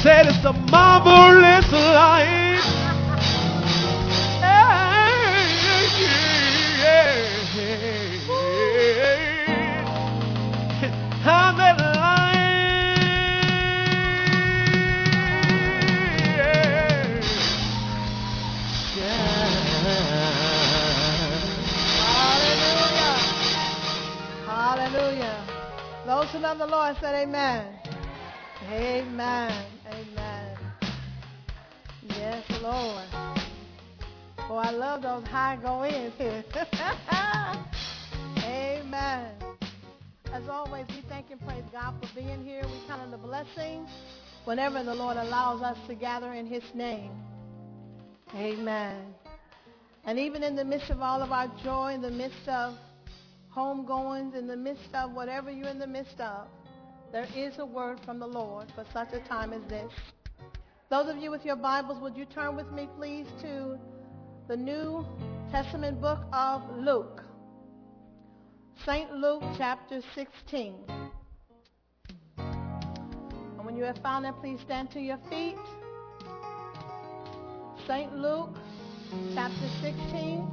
said it's a marvelous light. How that light. Hallelujah. Those who love the Lord said amen. Amen. Amen. Yes, Lord. Oh, I love those high go-ins here. Amen. As always, we thank and praise God for being here. We count on the blessing whenever the Lord allows us to gather in his name. Amen. And even in the midst of all of our joy, in the midst of homegoings, in the midst of whatever you're in the midst of, there is a word from the Lord for such a time as this. Those of you with your Bibles, would you turn with me, please, to the New Testament book of Luke. St. Luke chapter 16. And when you have found that, please stand to your feet. St. Luke chapter 16.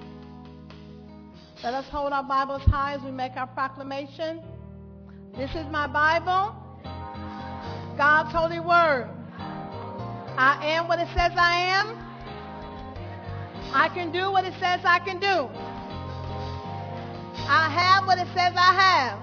Let us hold our Bibles high as we make our proclamation. This is my Bible, God's holy word. I am what it says I am. I can do what it says I can do. I have what it says I have.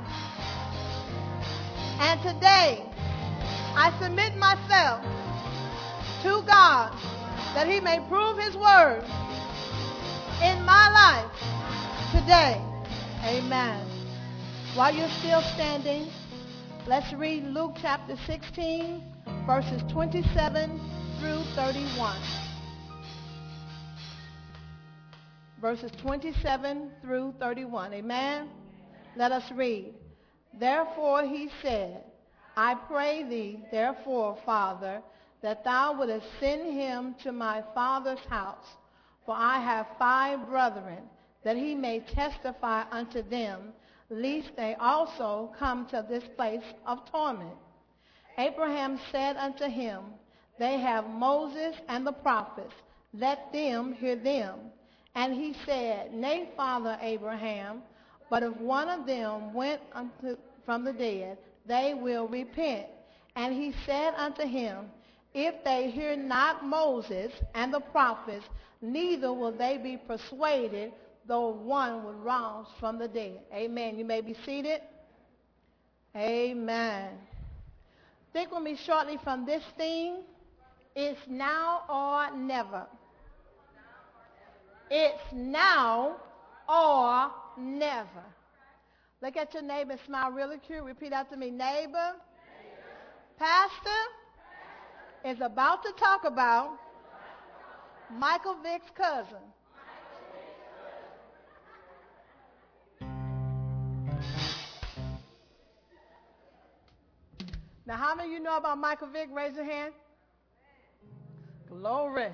And today, I submit myself to God that he may prove his word in my life today. Amen. While you're still standing, let's read Luke chapter 16, verses 27 through 31. Verses 27 through 31. Amen? Let us read. Therefore he said, I pray thee, therefore, Father, that thou wouldest send him to my father's house. For I have 5 brethren, that he may testify unto them, lest they also come to this place of torment. Abraham said unto him, they have Moses and the prophets. Let them hear them. And he said, Nay, Father Abraham, but if one of them went from the dead, they will repent. And he said unto him, if they hear not Moses and the prophets, neither will they be persuaded, though one would rise from the dead. Amen. You may be seated. Amen. Think with me shortly from this theme. It's now or never. It's now or never. Look at your neighbor and smile really cute. Repeat after me. Neighbor, Pastor is about to talk about Michael Vick's cousin. Now, how many of you know about Michael Vick? Raise your hand. Glory.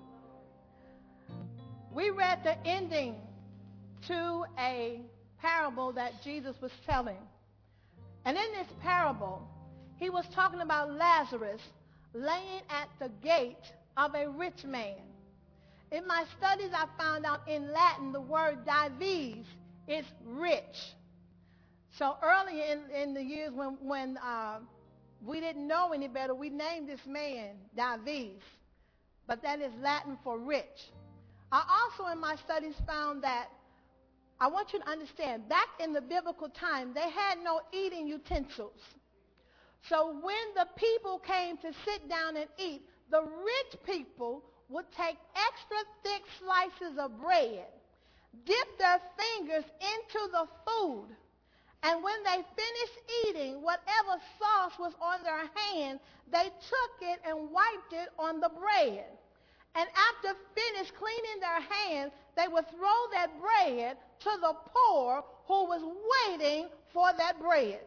We read the ending to a parable that Jesus was telling. And in this parable, he was talking about Lazarus laying at the gate of a rich man. In my studies, I found out in Latin the word dives is rich. So early in the years when we didn't know any better, we named this man Dives. But that is Latin for rich. I also in my studies found that, I want you to understand, back in the biblical time, they had no eating utensils. So when the people came to sit down and eat, the rich people would take extra thick slices of bread, dip their fingers into the food, and when they finished eating, whatever sauce was on their hand, they took it and wiped it on the bread. And after finished cleaning their hands, they would throw that bread to the poor who was waiting for that bread.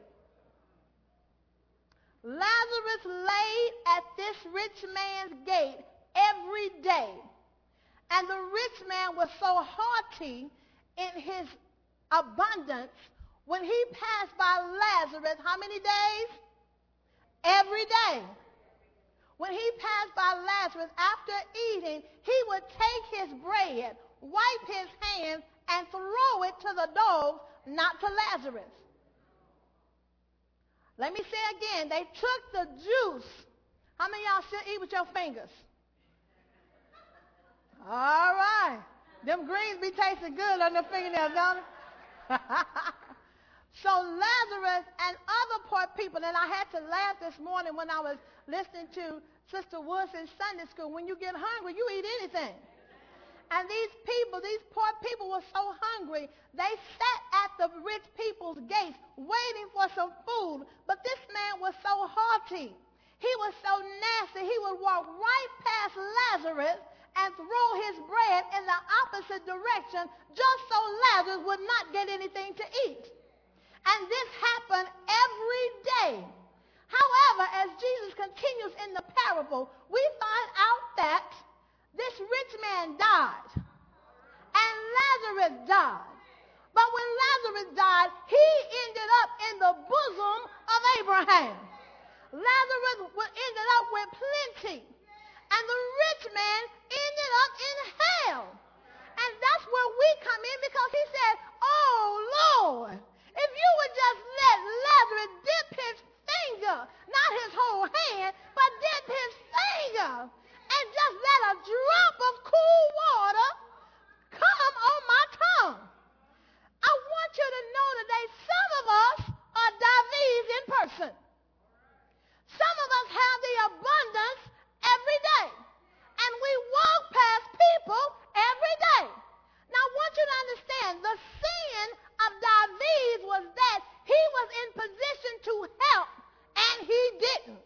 Lazarus laid at this rich man's gate every day. And the rich man was so haughty in his abundance, when he passed by Lazarus, how many days? Every day. when he passed by Lazarus after eating, he would take his bread, wipe his hands, and throw it to the dogs, not to Lazarus. Let me say again, they took the juice. How many of y'all still eat with your fingers? All right. Them greens be tasting good on the fingernails, don't it? So Lazarus and other poor people, and I had to laugh this morning when I was listening to Sister Woods in Sunday school. When you get hungry, you eat anything. And these people, these poor people were so hungry, they sat at the rich people's gates waiting for some food. But this man was so haughty. He was so nasty. He would walk right past Lazarus and throw his bread in the opposite direction just so Lazarus would not get anything to eat. And this happened every day. However, as Jesus continues in the parable, we find out that this rich man died and Lazarus died. But when Lazarus died, he ended up in the bosom of Abraham. Lazarus ended up with plenty. And the rich man ended up in hell. And that's where we come in, because he said, oh, Lord, if you would just let Lazarus dip his finger, not his whole hand, but dip his finger, and just let a drop of cool water come on my tongue. I want you to know today, some of us are Davids in person. Some of us have the abundance every day. And we walk past people every day. Now I want you to understand, the sin of David was that he was in position to help, and he didn't.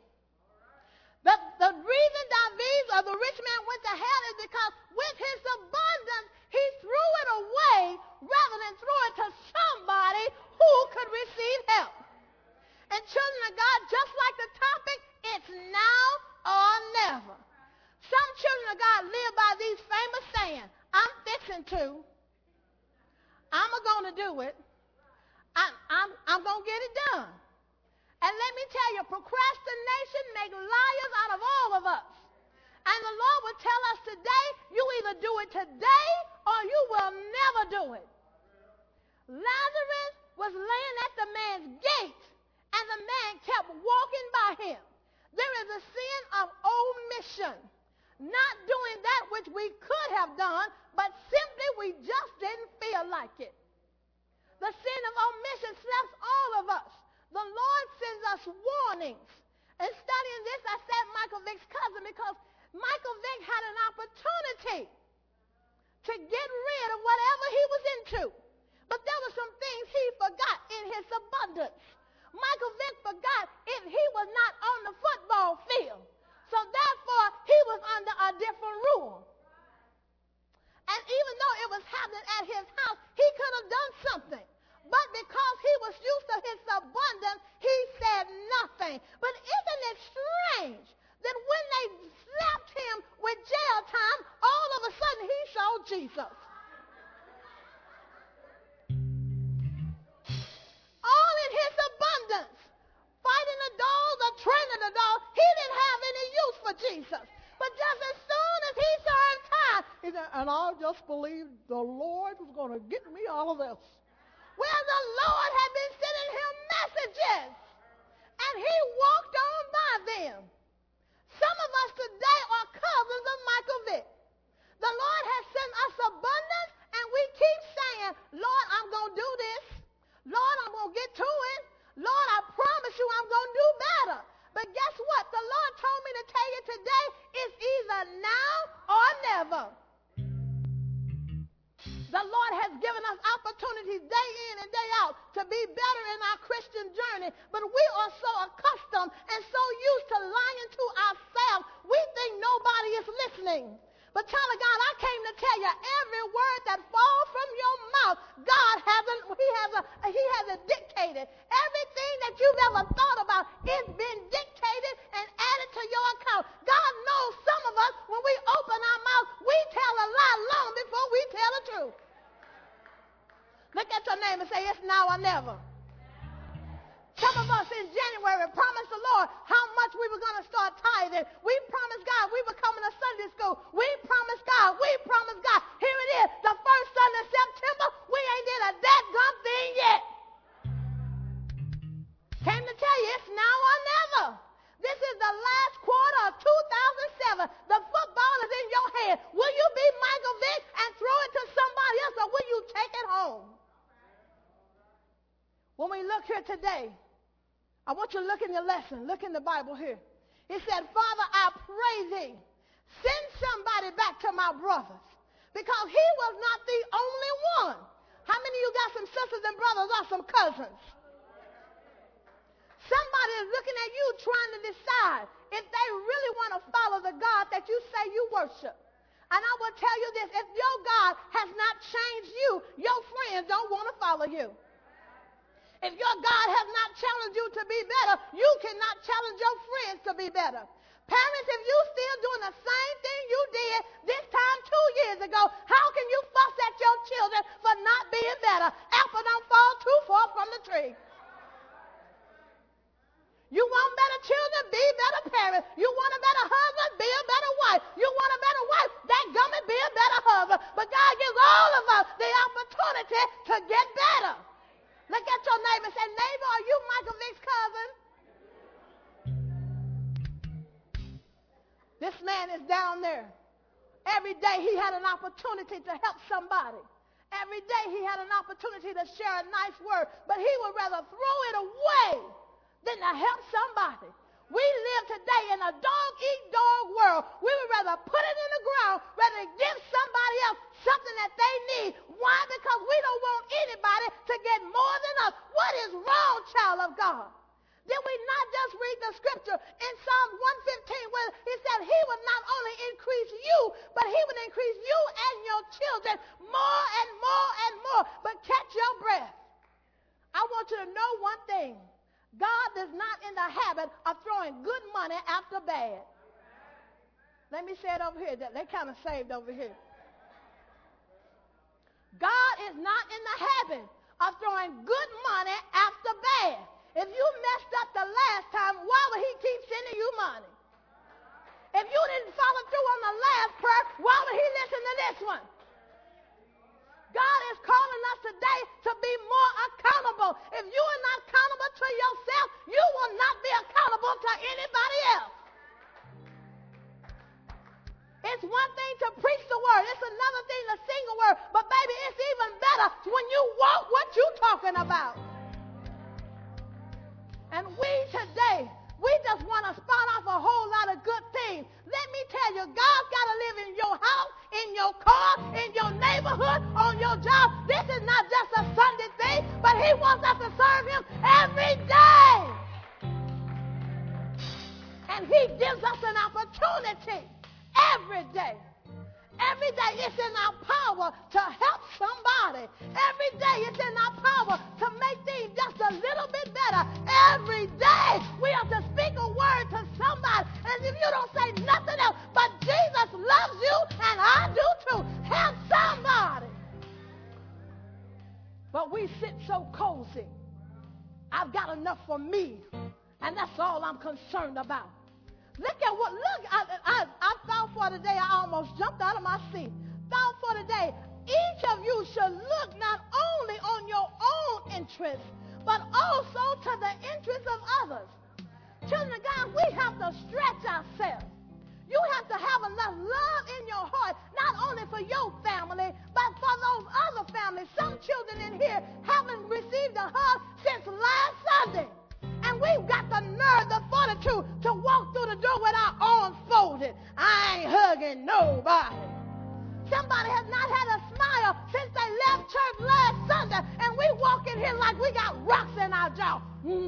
The reason David, or the rich man, went to hell is because with his abundance, he threw it away rather than throw it to somebody who could receive help. And children of God, just like the topic, it's now or never. Some children of God live by these famous sayings, I'm fixing to, I'm going to do it, I'm going to get it done. And let me tell you, procrastination makes liars out of all of us. And the Lord will tell us today, you either do it today or you will never do it. Lazarus was laying at the man's gate, and the man kept walking by him. There is a sin of omission, not doing that which we could have done, but simply we just didn't feel like it. The sin of omission slaps all of us. The Lord sends us warnings. In studying this, I said Michael Vick's cousin, because Michael Vick had an opportunity to get rid of whatever he was into. But there were some things he forgot in his abundance. Michael Vick forgot if he was not on the football field. So therefore, he was under a different rule. And even though it was happening at his house, he could have done something. But because he was used to his abundance, he said nothing. But isn't it strange that when they slapped him with jail time, all of a sudden he saw Jesus? All in his abundance. Fighting the dogs or training the dogs, he didn't have any use for Jesus. But just as soon as he served time, he said, and I just believed the Lord was going to get me out of this. Well, the Lord had been sending him messages, and he walked on by them. Some of us today are cousins of Michael Vick. The Lord has sent us abundance, and we keep saying, Lord, I'm going to do this. Lord, I'm going to get to it. Lord, I promise you I'm going to do better. But guess what? The Lord told me to tell you today, it's either now or never. The Lord has given us opportunities day in and day out to be better in our Christian journey, but we are so accustomed and so used to lying to ourselves, we think nobody is listening. But child of God, I came to tell you, every word that falls from your mouth, God he hasn't dictated. Everything that you've ever thought about is been dictated and added to your account. God knows some of us, when we open our mouth, we tell a lie long before we tell the truth. Look at your neighbor and say, it's now or never. Some of us in January promised the Lord how much we were going to start tithing. We promised God we were coming to Sunday school. We promised God. We promised God. Here it is, the first Sunday of September. We ain't did a dadgum thing yet. Came to tell you, it's now or never. This is the last quarter of 2007. The football is in your hand. Will you be Michael Vick and throw it to somebody else, or will you take it home? When we look here today, I want you to look in your lesson. Look in the Bible here. He said, Father, I pray thee, send somebody back to my brothers, because he was not the only one. How many of you got some sisters and brothers or some cousins? Somebody is looking at you trying to decide if they really want to follow the God that you say you worship. And I will tell you this, if your God has not changed you, your friends don't want to follow you. If your God has not challenged you to be better, you cannot challenge your friends to be better. Parents, if you still doing the same thing you did this time 2 years ago, how can you fuss at your children for not being better? Apple don't fall too far from the tree. You want better children, be better parents. You want a better husband, be a better wife. You want a better wife, that gummy, be a better husband. But God gives all of us the opportunity to get better. Look at your neighbor and say, neighbor, are you Michael Vick's cousin? This man is down there. Every day he had an opportunity to help somebody. Every day he had an opportunity to share a nice word. But he would rather throw it away than to help somebody. We live today in a dog-eat-dog world. We would rather put it in the ground rather than give somebody else something that they need. Why? Because we don't want anybody to get more than us. What is wrong, child of God? Did we not just read the scripture in Psalm 115 where he said he would not only increase you, but he would increase you and your children more and more and more. But catch your breath. I want you to know one thing. God is not in the habit of throwing good money after bad. Let me say it over here. They kind of saved over here. God is not in the habit of throwing good money after bad. If you messed up the last time, why would he keep sending you money? If you didn't follow through on the last prayer, why would he listen to this one? God is calling us today to be more accountable. If you are not accountable to yourself, you will not be accountable to anybody else. It's one thing to preach the word. It's another thing to sing a word. But baby, it's even better when you walk what you're talking about. And we today, we just want to spot off a whole lot of good things. Let me tell you, God's got to live in your house, in your car, in your neighborhood, on your job. This is not just a Sunday thing, but he wants us to serve him every day. And he gives us an opportunity every day. Every day it's in our power to help somebody. Every day it's in our power to make things just a little bit better. Every day we have to speak a word to somebody. And if you don't say nothing else, but Jesus loves you and I do too, help somebody. But we sit so cozy. I've got enough for me. And that's all I'm concerned about. I thought for today, I almost jumped out of my seat. Thought for today, each of you should look not only on your own interests, but also to the interests of others. Children of God, we have to stretch ourselves. You have to have enough love in your heart, not only for your family, but for those other families. Some children in here haven't received a hug since last Sunday. And we've got the nerve, the fortitude to walk through the door with our arms folded. I ain't hugging nobody. Somebody has not had a smile since they left church last Sunday, and we walk in here like we got rocks in our jaw.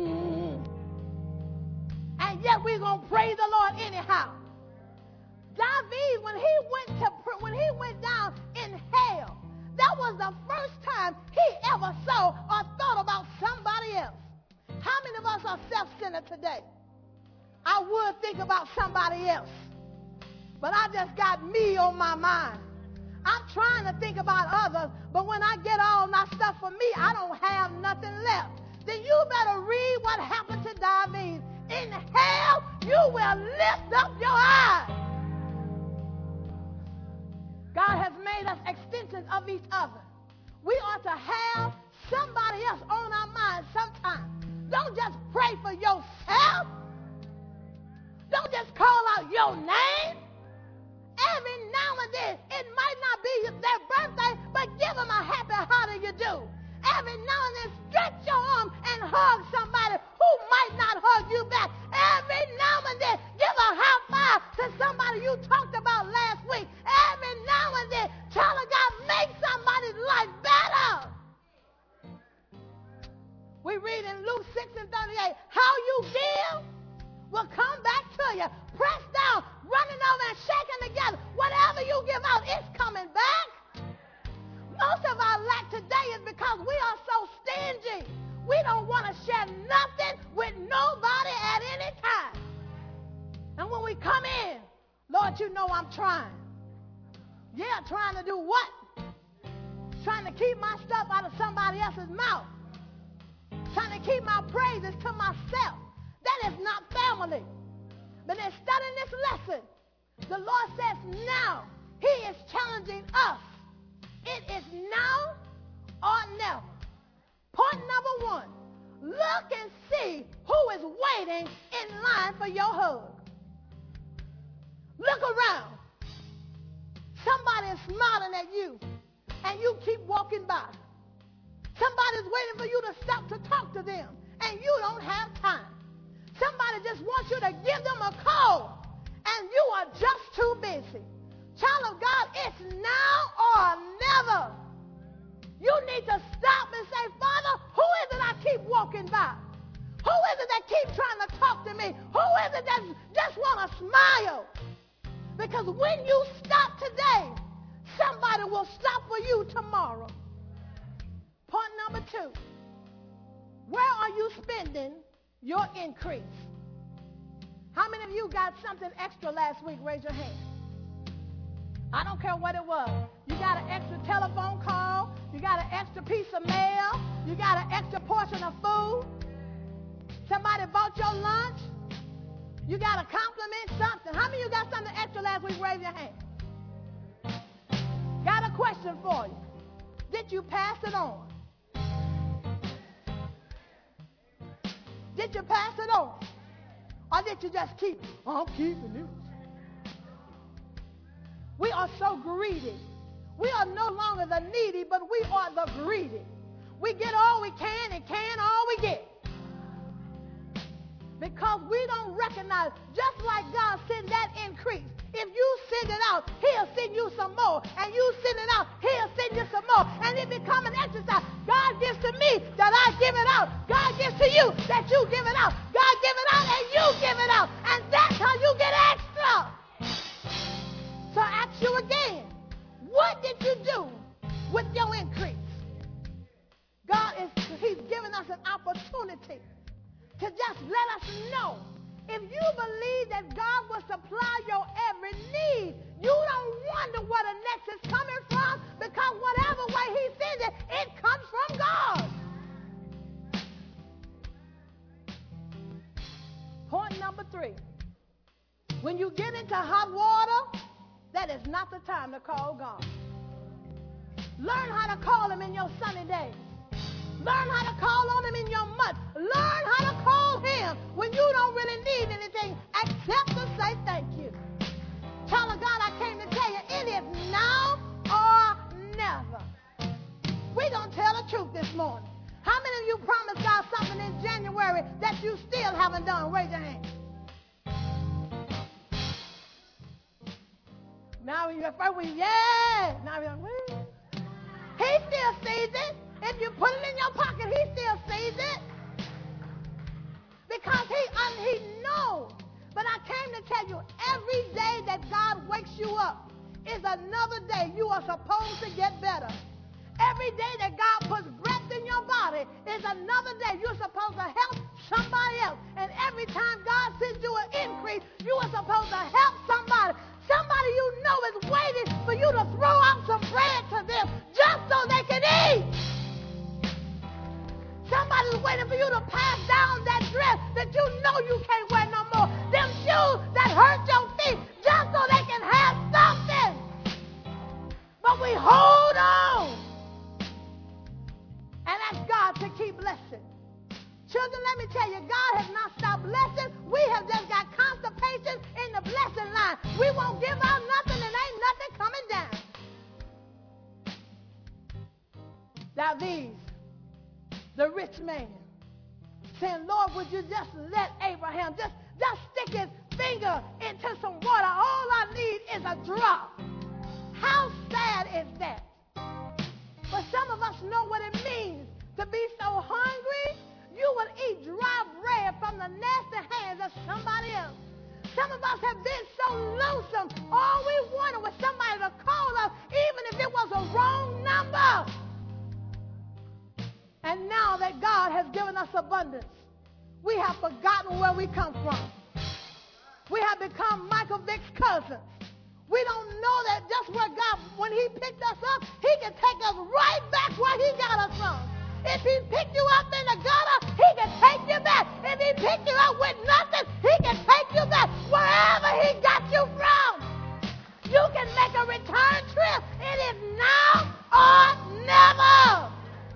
And yet we're going to praise the Lord anyhow. David, when he went down in hell, that was the first time he ever saw or thought about somebody else. How many of us are self-centered today? I would think about somebody else, but I just got me on my mind. I'm trying to think about others, but when I get all my stuff for me, I don't have nothing left. Then you better read what happened to David. In hell, you will lift up your eyes. God has made us extensions of each other. We ought to have somebody else on our mind sometime. Don't just pray for yourself. Don't just call out your name. Every now and then, it might not be their birthday, but give them a happy how do you do. Every now and then, stretch your arm and hug somebody who might not hug you back. Every now and then, give a high five to somebody you talked about last week. Every now and then, tell a God, make somebody's life better. We read in Luke 6:38, how you give will come back to you. Pressed down, running over and shaking together. Whatever you give out, it's coming back. Most of our lack today is because we are so stingy. We don't want to share nothing with nobody at any time. And when we come in, Lord, you know I'm trying. Yeah, trying to do what? Trying to keep my stuff out of somebody else's mouth. Trying to keep my praises to myself. That is not family. But in studying this lesson, the Lord says now he is challenging us. It is now or never. Point number one, look and see who is waiting in line for your hug. Look around. Somebody is smiling at you, and you keep walking by. Somebody's waiting for you to stop to talk to them, and you don't have time. Somebody just wants you to give them a call, and you are just too busy. Child of God, it's now or never. You need to stop and say, Father, who is it I keep walking by? Who is it that keep trying to talk to me? Who is it that just want to smile? Because when you stop today, somebody will stop for you tomorrow. Point number two, where are you spending your increase? How many of you got something extra last week? Raise your hand. I don't care what it was. You got an extra telephone call. You got an extra piece of mail. You got an extra portion of food. Somebody bought your lunch. You got a compliment, something. How many of you got something extra last week? Raise your hand. Got a question for you. Did you pass it on? Did you pass it on? Or did you just keep it? I'm keeping it. We are so greedy. We are no longer the needy, but we are the greedy. We get all we can and can all we get. Because we don't recognize, just like God sent that increase. If you send it out, he'll send you some more. And you send it out, he'll send you some more. And it becomes an exercise. God gives to me that I give it out. God gives to you that you give it out. God give it out and you give it out. And that's how you get extra. So I ask you again, what did you do with your increase? He's given us an opportunity to just let us know. If you believe that God will supply your every need, you don't wonder where the next is coming from, because whatever way he sends it, it comes from God. Point number three. When you get into hot water, that is not the time to call God. Learn how to call him in your sunny days. Learn how to call on him in your mud. Learn how to call him when you don't really need anything except to say thank you. Child of God, I came to tell you, it is now or never. We're going to tell the truth this morning. How many of you promised God something in January that you still haven't done? Raise your hand. Now you're first, yeah. Now you're like, he still sees it. If you put it in your pocket, he still sees it. Because he knows. But I came to tell you, every day that God wakes you up is another day you are supposed to get better. Every day that God puts breath in your body is another day you're supposed to help somebody else. And every time God sends you an increase, you are supposed to help somebody. Somebody you know is waiting for you to throw out some bread to them just so they can eat. Somebody is waiting for you to pass down that dress that you know you can't wear no more. Them shoes that hurt your feet just so they can have something. But we hold on and ask God to keep blessing. Children, let me tell you, God has not stopped blessing. We have just got constipation in the blessing line. We won't give out nothing and ain't nothing coming down. David, the rich man, saying, Lord, would you just let Abraham just stick his finger into some water. All I need is a drop. How sad is that? But some of us know what it means to be so hungry, you will eat dry bread from the nasty hands of somebody else. Some of us have been so lonesome, all we wanted was somebody to call us, even if it was a wrong number. And now that God has given us abundance, we have forgotten where we come from. We have become Michael Vick's cousins. We don't know that just where God, when he picked us up, he can take us right back where he got us from. If he picked you up in the gutter, he can take you back. If he picked you up with nothing, he can take you back wherever he got you from. You can make a return trip. It is now or never.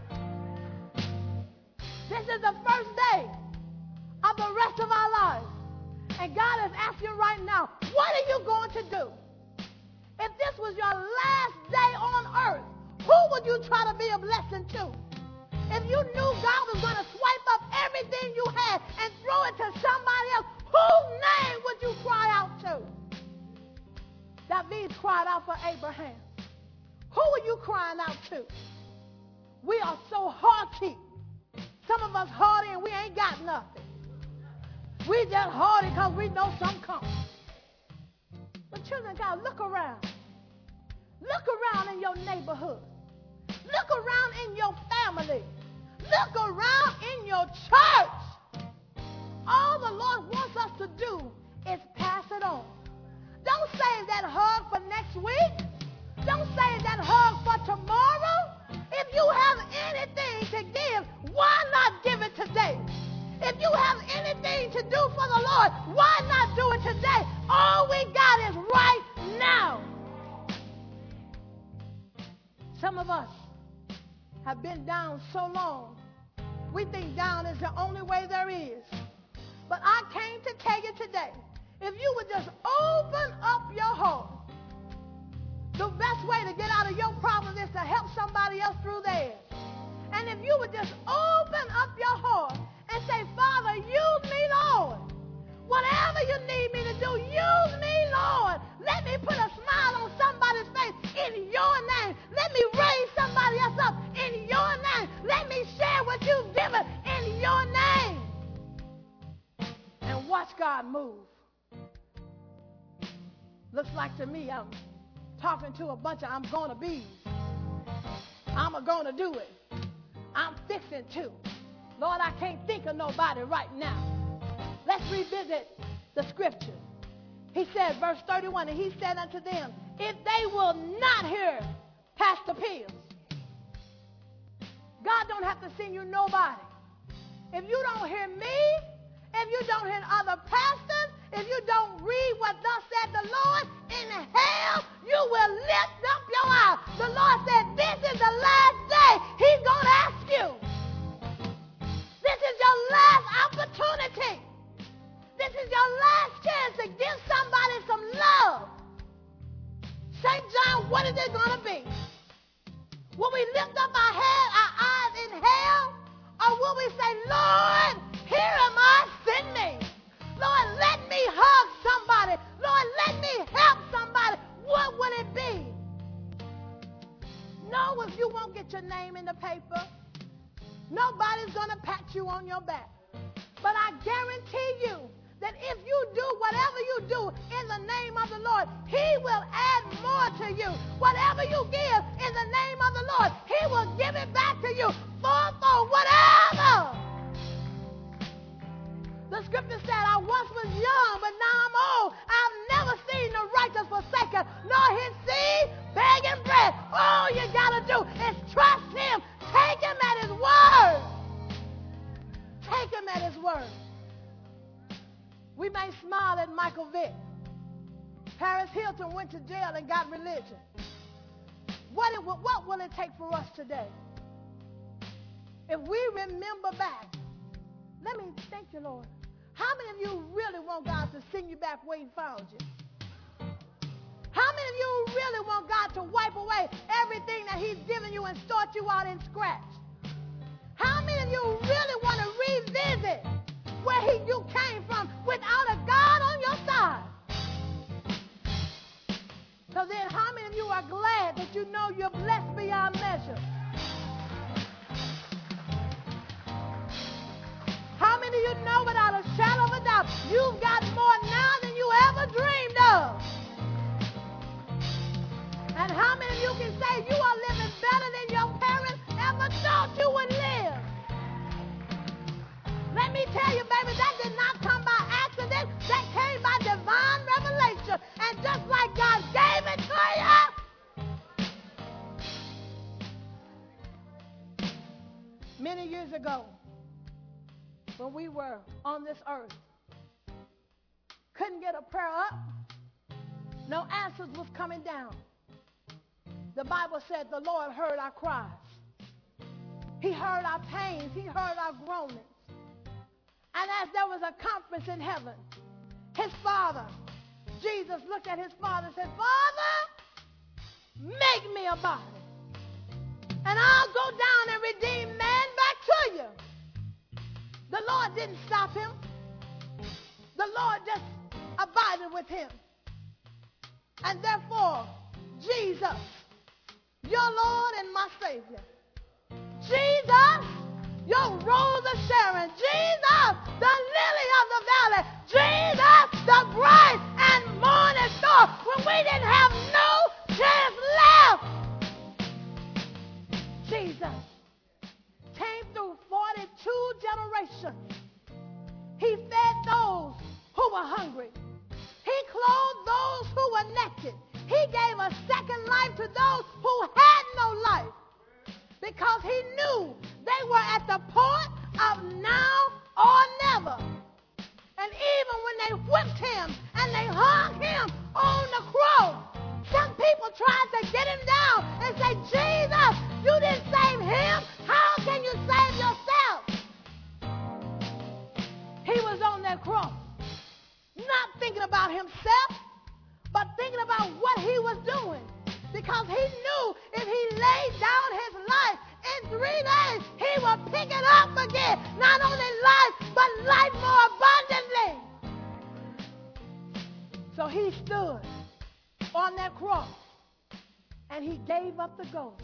This is the first day of the rest of our lives. And God is asking right now, what are you going to do? If this was your last day on earth, who would you try to be a blessing to? If you knew God was going to swipe up everything you had and throw it to somebody else, whose name would you cry out to? David cried out for Abraham. Who are you crying out to? We are so haughty. Some of us haughty and we ain't got nothing. We just haughty because we know some come. But children of God, look around. Look around in your neighborhood. Look around in your family. Look around in your church. All the Lord wants us to do is pass it on. Don't save that hug for next week. Don't save that hug for tomorrow. If you have anything to give, why not give it today? If you have anything to do for the Lord, why not do it today? All we got is right now. Some of us have been down so long, we think down is the only way there is. But I came to tell you today, if you would just open up your heart, the best way to get out of your problem is to help somebody else through theirs. And if you would just open up your heart and say, Father, use me, Lord. Whatever you need me to do, use me, Lord. Let me put a smile on somebody's face in your name. Let me raise somebody else up in your name. Let me share what you've given in your name. And watch God move. Looks like to me I'm talking to a bunch of I'm going to be's. I'm going to do it. I'm fixing to. Lord, I can't think of nobody right now. Let's revisit the scripture. He said, verse 31, and he said unto them, if they will not hear Pastor Pills, God don't have to send you nobody. If you don't hear me, if you don't hear other pastors, if you don't read what thus said the Lord, in hell you will lift up your eyes. The Lord said, this is the last day he's going to ask you. This is your last opportunity. This is your last chance to give somebody some love. St. John, what is it going to be? Will we lift up our head, our eyes in hell? Or will we say, Lord, here am I, send me. Lord, let me hug somebody. Lord, let me help somebody. What would it be? No, if you won't get your name in the paper, nobody's going to pat you on your back. But I guarantee you that if you do whatever you do in the name of the Lord, he will add more to you. Whatever you give in the name of the Lord, he will give it back to you. Fourfold, whatever. The scripture said, I once was young, but now I'm old. I've never seen the righteous forsaken, nor his seed begging bread. All you got to do is trust him. Take him at his word. take him at his word. We may smile at Michael Vick. Paris Hilton went to jail and got religion. What will it take for us today? If we remember back, let me thank you, Lord. How many of you really want God to send you back where he found you? How many of you really want God to wipe away everything that he's given you and start you out in scratch? How many of you really want to revisit where you came from without a God on your side? So then how many of you are glad that you know you're blessed beyond measure? How many of you know without a shadow of a doubt you've got more now than you ever dreamed of? And how many of you can say you are living better than your parents ever thought you would live? Let me tell you, baby, that did not come by accident. That came by divine revelation. And just like God gave it to you. Many years ago, when we were on this earth, couldn't get a prayer up, no answers was coming down. The Bible said the Lord heard our cries. He heard our pains. He heard our groanings. And as there was a conference in heaven, his father, Jesus, looked at his father and said, Father, make me a body, and I'll go down and redeem man back to you. The Lord didn't stop him. The Lord just abided with him. And therefore, Jesus, your Lord and my Savior, Jesus, your Rose of Sharon, Jesus, the lily of the valley, Jesus, the bright and morning star, when we didn't have no chance left. Jesus came through 42 generations. He fed those who were hungry. He clothed those who were naked. He gave a second life to those who had no life, because he knew they were at the point of now or never. And even when they whipped him and they hung him on the cross, some people tried to get him down and say, Jesus, you didn't save him. How can you save yourself? He was on that cross, not thinking about himself, but thinking about what he was doing. Because he knew if he laid down his life, in 3 days he would pick it up again. Not only life, but life more abundantly. So he stood on that cross and he gave up the ghost.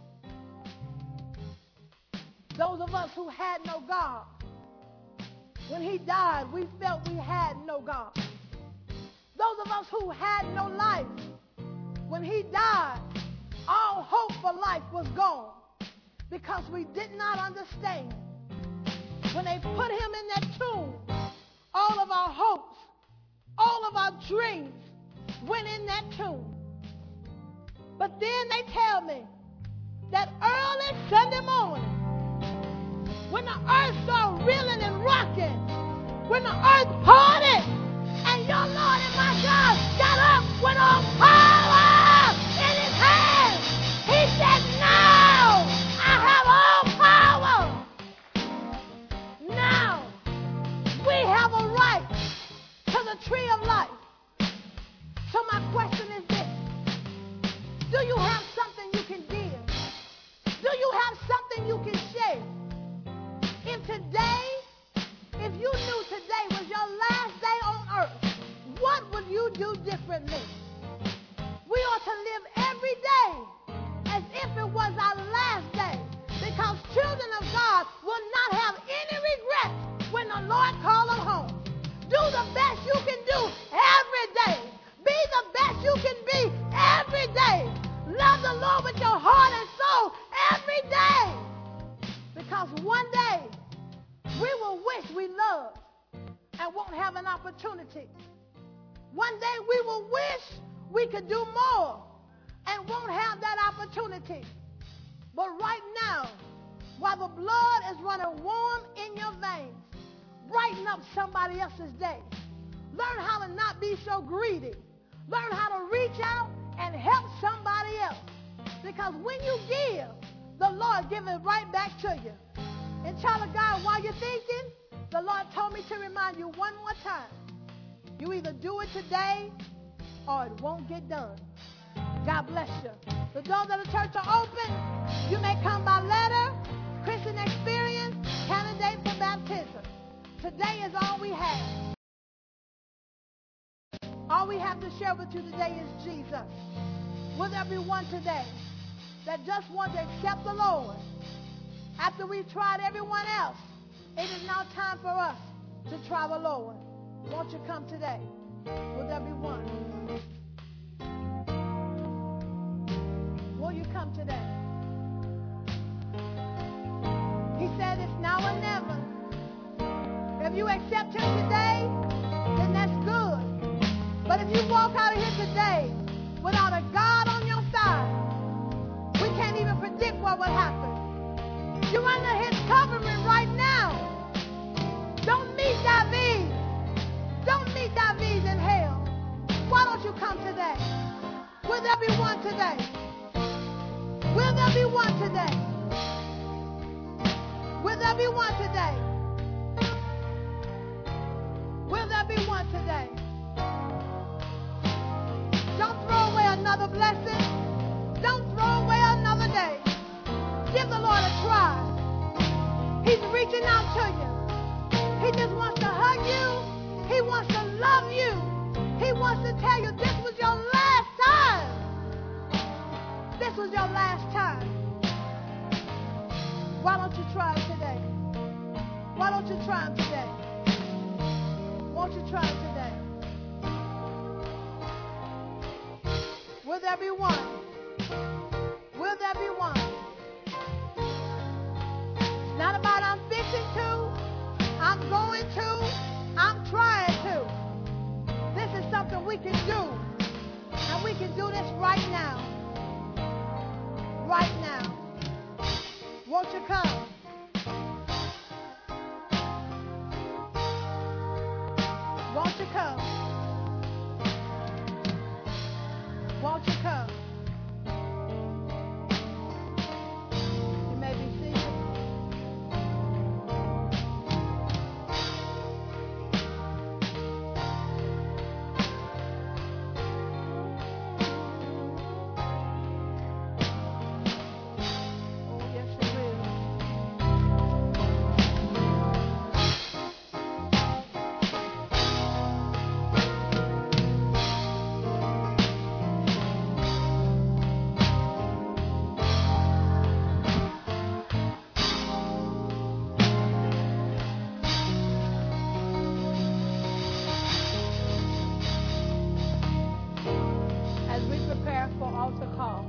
Those of us who had no God, when he died, we felt we had no God. Those of us who had no life, when he died, all hope for life was gone, because we did not understand. When they put him in that tomb, all of our hopes, all of our dreams went in that tomb. But then they tell me that early Sunday morning, when the earth started reeling and rocking, when the earth parted, and your Lord and my God got up with all power in his hand, he said, now I have all power. Now we have a right to the tree of life. So my question is this: do you have something you can give? Do you have something you can share? If you knew today was your last day on earth, what would you do differently? We ought to live every day as if it was our last day, because children of God will not have any regrets when the Lord calls them home. Do the best you can do every day. Be the best you can be every day. Love the Lord with your heart and soul every day, because one day we will wish we loved and won't have an opportunity. One day we will wish we could do more and won't have that opportunity. But right now, while the blood is running warm in your veins, help somebody else's day. Learn how to not be so greedy. Learn how to reach out and help somebody else. Because when you give, the Lord gives it right back to you. And child of God, while you're thinking, the Lord told me to remind you one more time. You either do it today or it won't get done. God bless you. The doors of the church are open. You may come by letter, Christian experience, candidate for baptism. Today is all we have. All we have to share with you today is Jesus. Will there be one today that just wants to accept the Lord? After we've tried everyone else, it is now time for us to try the Lord. Won't you come today? Will there be one? Will you come today? He said it's now or never. If you accept him today, then that's good. But if you walk out of here today without a God on your side, we can't even predict what will happen. You're under his covering right now. Don't meet David. Don't meet David in hell. Why don't you come today? Will there be one today? Will there be one today? Will there be one today? Will there be one today? Don't throw away another blessing. Don't throw away another day. Give the Lord a try. He's reaching out to you. He just wants to hug you. He wants to love you. He wants to tell you this was your last time. This was your last time. Why don't you try it today? Why don't you try it today? Won't you try it today? Will there be one? Will there be one? It's not about I'm fixing to, I'm going to, I'm trying to. This is something we can do. And we can do this right now. Right now. Won't you come? Won't you come? Won't you come? You may be seated. Oh, yes, it will. As we prepare for altar call,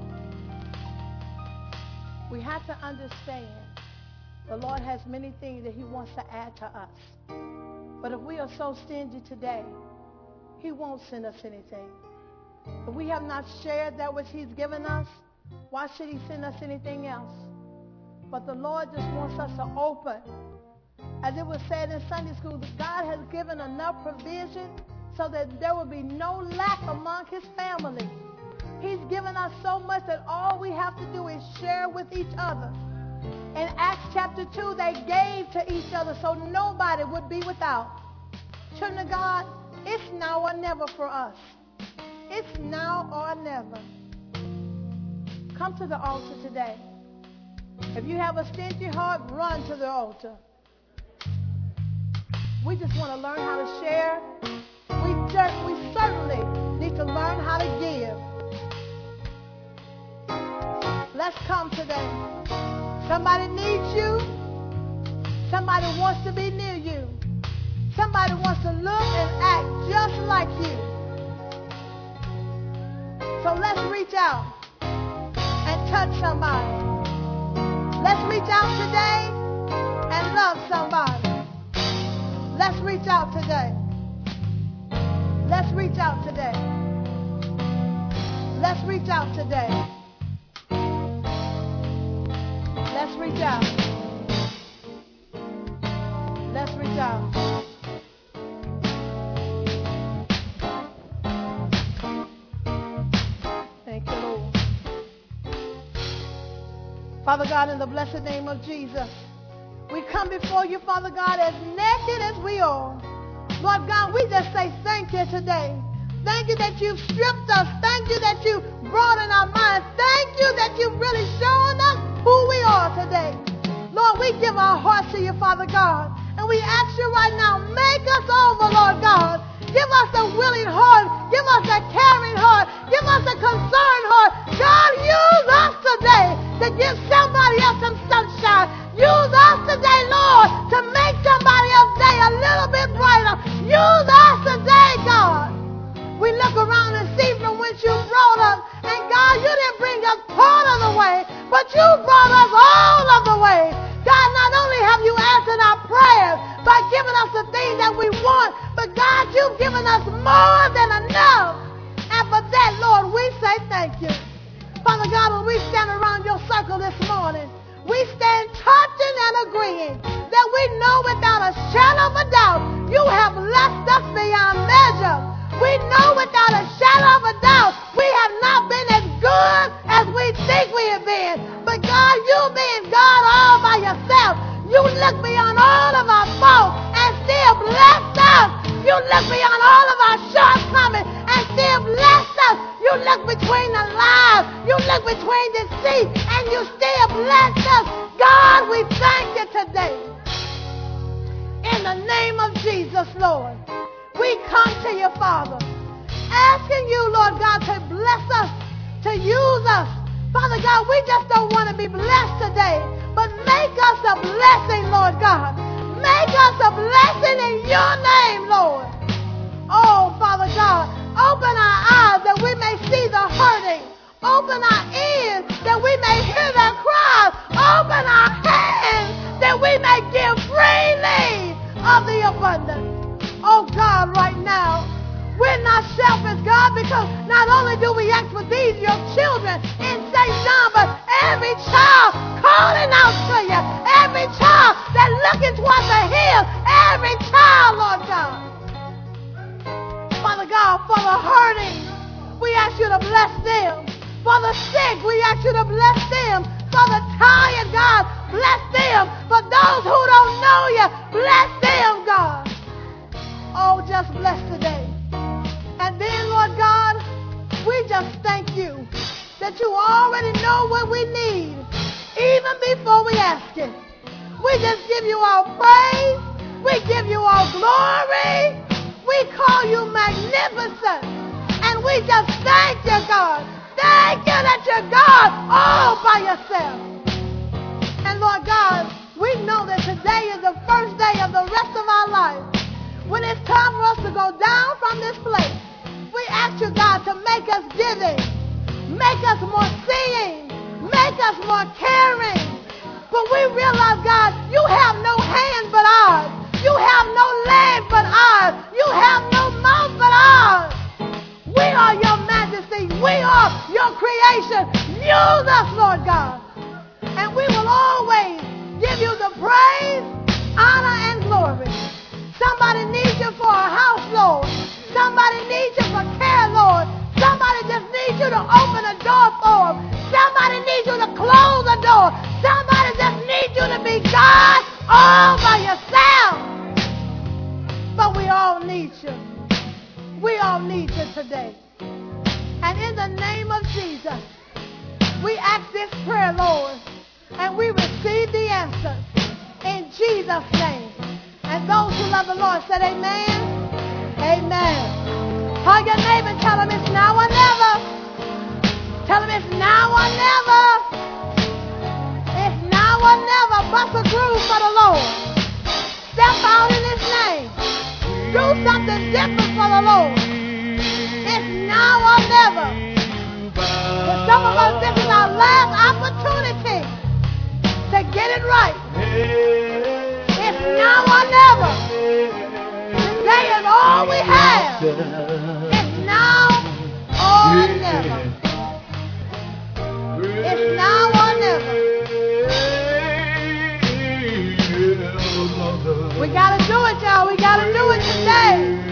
we have to understand the Lord has many things that he wants to add to us. But if we are so stingy today, he won't send us anything. If we have not shared that which he's given us, why should he send us anything else? But the Lord just wants us to open. As it was said in Sunday school, that God has given enough provision so that there will be no lack among his family. He's given us so much that all we have to do is share with each other. In Acts chapter 2, they gave to each other so nobody would be without. Children of God, it's now or never for us. It's now or never. Come to the altar today. If you have a stingy heart, run to the altar. We just want to learn how to share. We certainly need to learn how to give. Let's come today. Somebody needs you. Somebody wants to be near you. Somebody wants to look and act just like you. So let's reach out and touch somebody. Let's reach out today and love somebody. Let's reach out today. Let's reach out today. Let's reach out today. Let's reach out. Let's reach out. Father God, in the blessed name of Jesus, we come before you, Father God, as naked as we are. Lord God, we just say thank you today. Thank you that you've stripped us. Thank you that you brought in our minds. Thank you that you've really shown us who we are today. Lord, we give our hearts to you, Father God. And we ask you right now, make us over, Lord God. Give us a willing heart. Give us a caring heart. Give us a concerned heart. God, use us today to give somebody else some sunshine. Use us today, Lord, to make somebody else's day a little bit brighter. Use us today, God. We look around and see from whence you brought us. And God, you didn't bring us part of the way, but you brought us all of the way. God, not only have you answered our prayers by giving us the things that we want, but God, you've given us more than enough. And for that, Lord, we say thank you. Father God, when we stand around your circle this morning, we stand touching and agreeing that we know without a shadow of a doubt you have blessed us beyond measure. We know without a shadow of a doubt we have not been as good as we think we have been. But God, you being God all by yourself, you look beyond all of our faults and still blessed us. You look beyond all of our shortcomings and still blessed us. You look between the lies. You look between deceit and you still blessed us. God, we thank you today. In the name of Jesus, Lord, we come to you, Father, asking you, Lord God, to bless us, to use us. Father God, we just don't want to be blessed today, but make us a blessing, Lord God. Make us a blessing in your name, Lord. Oh, Father God, open our eyes that we may see the hurting. Open our ears that we may hear their cries. Open our hands that we may give freely of the abundance. Oh, God, right now, we're not selfish, God, because not only do we ask for these, your children, in St. John, but every child calling out to you, every child that looking towards the hill, every child, Lord God. Father God, for the hurting, we ask you to bless them. For the sick, we ask you to bless them. For the tired, God, bless them. For those who don't know you, bless them, God. Oh, just bless today. And then, Lord God, we just thank you that you already know what we need, even before we ask it. We just give you all praise. We give you all glory. We call you magnificent. And we just thank you, God. Thank you that you're God all by yourself. And Lord God, we know that today is the first day of the rest of our life. When it's time for us to go down from this place, we ask you, God, to make us giving, make us more seeing, make us more caring. But we realize, God, you have no hands but ours. You have no legs but ours. You have no mouth but ours. We are your majesty. We are your creation. Use us, Lord God. And we will always give you the praise, honor, and glory. Somebody needs you for a house, Lord. Somebody needs you for care, Lord. Somebody just needs you to open a door for them. Somebody needs you to close a door. Somebody just needs you to be God all by yourself. But we all need you. We all need you today. And in the name of Jesus, we ask this prayer, Lord, and we receive the answer in Jesus' name. And those who love the Lord said amen. Amen. Hug your neighbor and tell him it's now or never. Tell him it's now or never. It's now or never. Bust a groove for the Lord. Step out in his name. Do something different for the Lord. It's now or never. For some of us, this is our last opportunity to get it right. It's now or never. Today is all we have. It's now or never. It's now or never. We got to do it, y'all. We got to do it today.